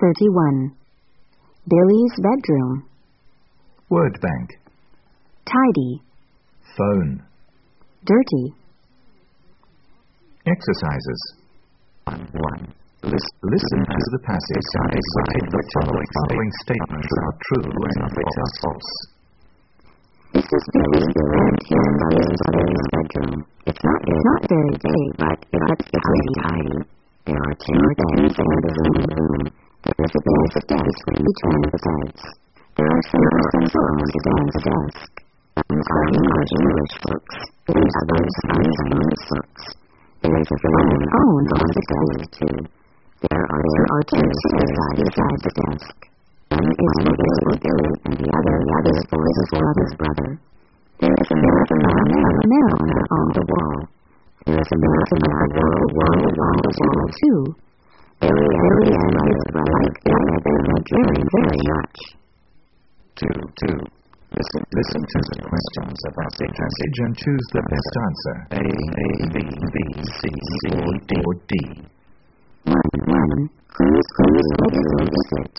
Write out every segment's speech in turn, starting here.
31. Billy's bedroom. Word bank. Tidy. Phone. Dirty. Exercises. 1. Listen to the passage and decide which of the following statements are true and which are false. This is Billy's brother's bedroom. It's not very big, but it's tidy. There are two beds and a room. There is a desk between each one of the beds. There are some phones on the desk. Some are English books, and others are Chinese books. There is a phone on the desk too. There are two chairs beside the desk. One is for Billy, and the other is for his brother. There is a mirror on the wall. There is a mirror on the wall too. Billy and his brother like very much. 2. Listen to the questions about the passage and choose the best answer. A, B, C, or D. 1. Whose bedroom is it?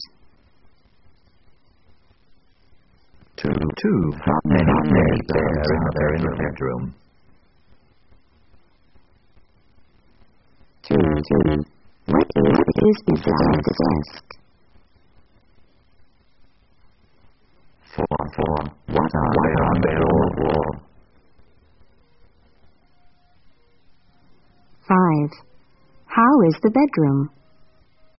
2. How many beds are there in the bedroom? 2. What is beside the desk? 4. What are there on the wall? 5. How is the bedroom?